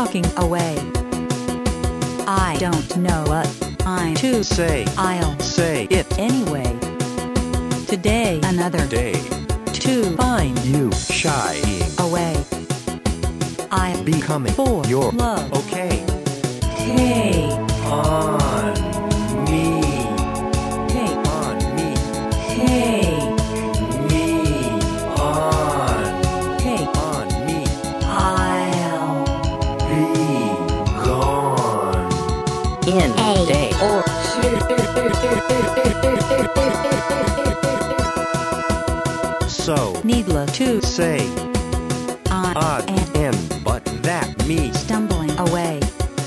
walking away. I don't know what I'm to say. I'll say it anyway. Today another day to find you shying away. I'm becoming for your love. okay. Take On me. Take On me. Take Me. On. Take On me. I'll Be gone. in A day or So needless to say I odd am but that me stumbling away.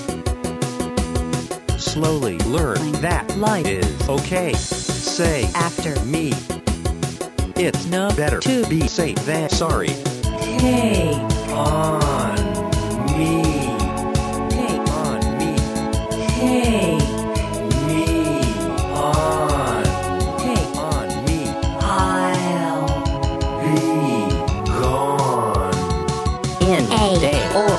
slowly learn that Life is okay. Say after me. It's no better to be safe than sorry. Take On me. Take On me. Take Me. On. Take On me. I'll Be gone. in A day or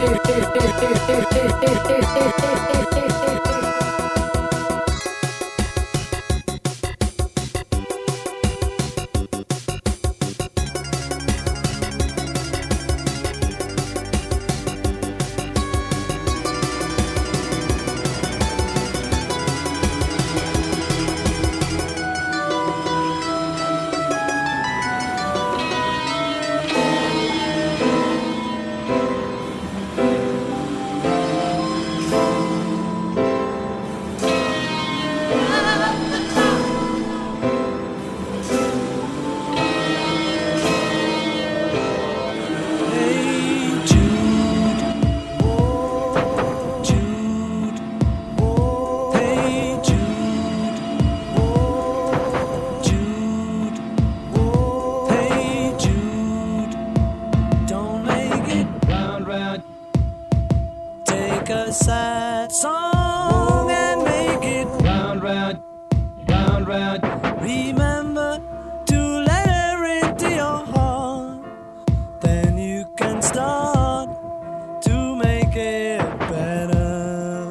Take a sad song and make it round, round, round, round. Remember to let her into your heart. Then you can start to make it better.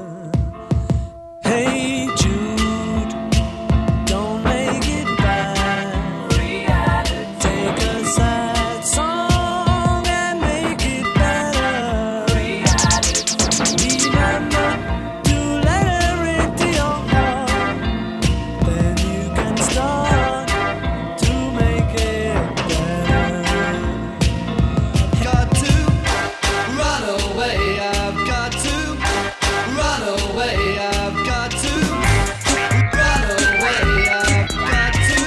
Hey Jude, don't make it bad. Take a sad song and make it better. Remember to let her into your heart. Then you can start to make it better. Got to run away. I've got to run away. I've got to run away. I've got to.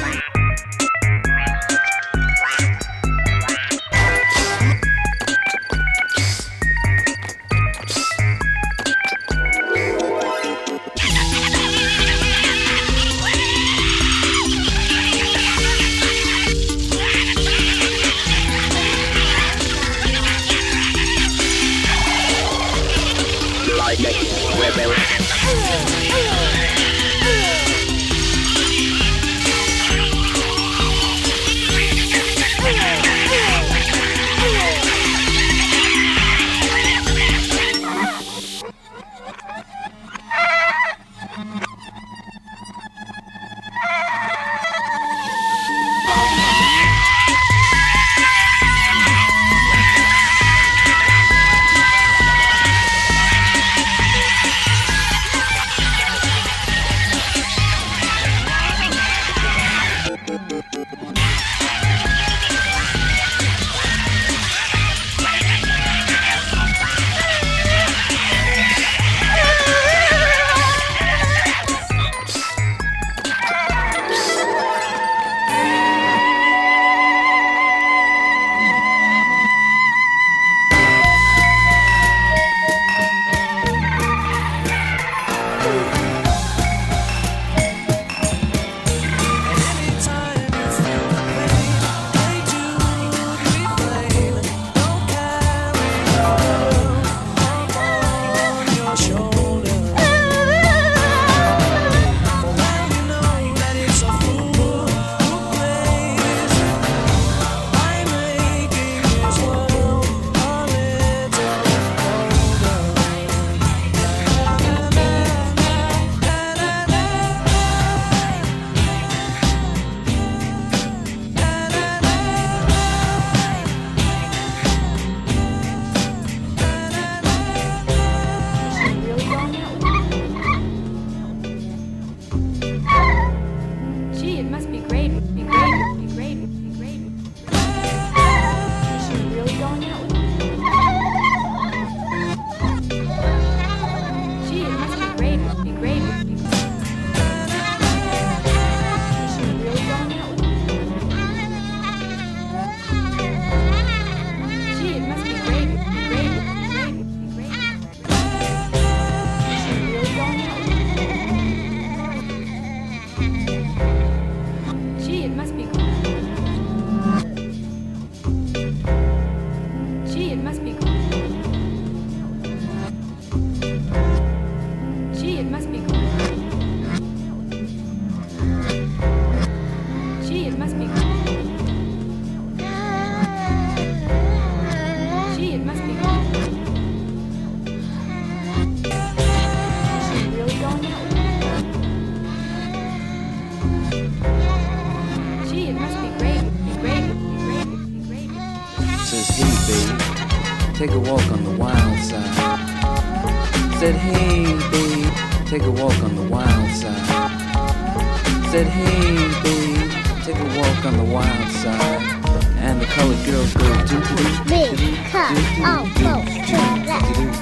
says, hey babe, take a walk on the wild side. Said, hey babe, take a walk on the wild side. Said, hey babe, take a walk on the wild side. And the colored girls go do do do because I'm close to that.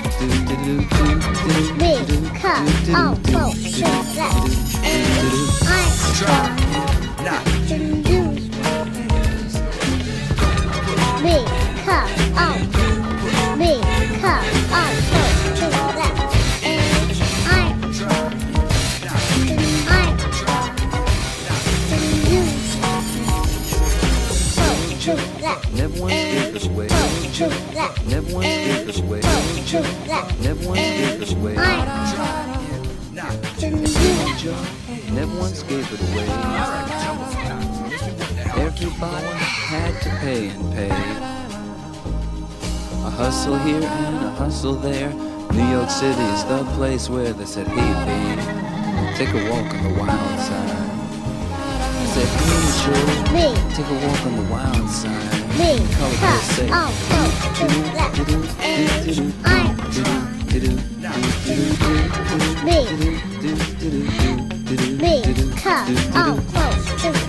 Because I'm close to that. And I'm strong to use. Because I'm close to that. And I'm strong to use. To that. Never once gave us away. To that. Never once gave us away. To that. Never once gave us away. Never once gave it away. Everybody had to pay and pay. A hustle here and a hustle there. New York City is the place where they said, hey babe, take a walk on the wild side. I said, hey Joe, take a walk on the wild side. Color girls say, because I'm close to